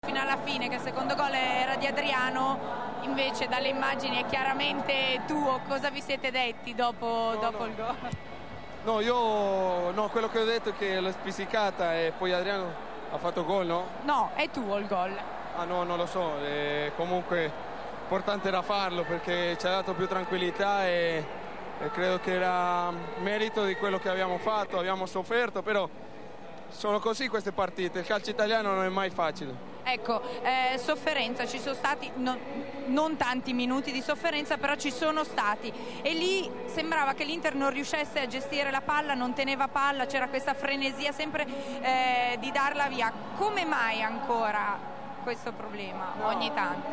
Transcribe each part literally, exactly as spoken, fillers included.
Fino alla fine, che il secondo gol era di Adriano, invece dalle immagini è chiaramente tuo. Cosa vi siete detti dopo, no, dopo no. il gol? No, io no, quello che ho detto è che l'ho spizzicata e poi Adriano ha fatto gol, no? No, è tuo il gol. Ah no, non lo so, e comunque importante era farlo perché ci ha dato più tranquillità e, e credo che era merito di quello che abbiamo fatto, abbiamo sofferto, però sono così queste partite, il calcio italiano non è mai facile. Ecco, eh, sofferenza, ci sono stati no, non tanti minuti di sofferenza, però ci sono stati, e lì sembrava che l'Inter non riuscisse a gestire la palla, non teneva palla, c'era questa frenesia sempre eh, di darla via. Come mai ancora questo problema No. ogni tanto?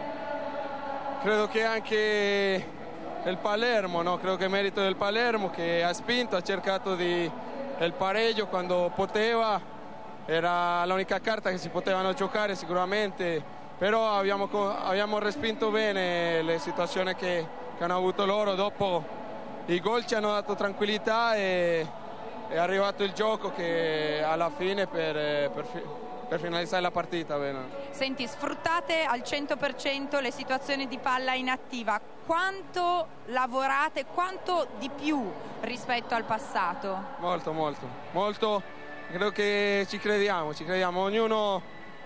Credo che anche il Palermo, no? Credo che è merito del Palermo che ha spinto, ha cercato di, il pareggio quando poteva. Era l'unica carta che si potevano giocare sicuramente, però abbiamo, abbiamo respinto bene le situazioni che, che hanno avuto loro. Dopo i gol ci hanno dato tranquillità e è arrivato il gioco che alla fine per, per, per finalizzare la partita. Bene. Senti, sfruttate al cento per cento le situazioni di palla inattiva. Quanto lavorate, quanto di più rispetto al passato? Molto, molto, molto. Credo che ci crediamo, ci crediamo, ognuno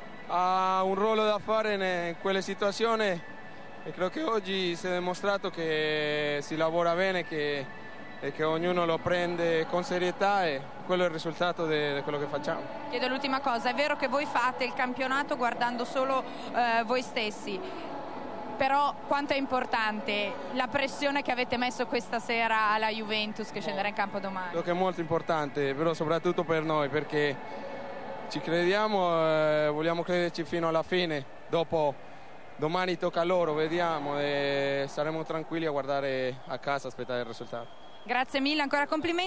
ha un ruolo da fare in quelle situazioni e credo che oggi si è dimostrato che si lavora bene che, e che ognuno lo prende con serietà e quello è il risultato di quello che facciamo. Chiedo l'ultima cosa, è vero che voi fate il campionato guardando solo eh, voi stessi, però quanto è importante la pressione che avete messo questa sera alla Juventus che scenderà in campo domani? Credo che è molto importante, però soprattutto per noi, perché ci crediamo, eh, vogliamo crederci fino alla fine. Dopo domani tocca a loro, vediamo, e saremo tranquilli a guardare a casa, aspettare il risultato. Grazie mille, ancora complimenti.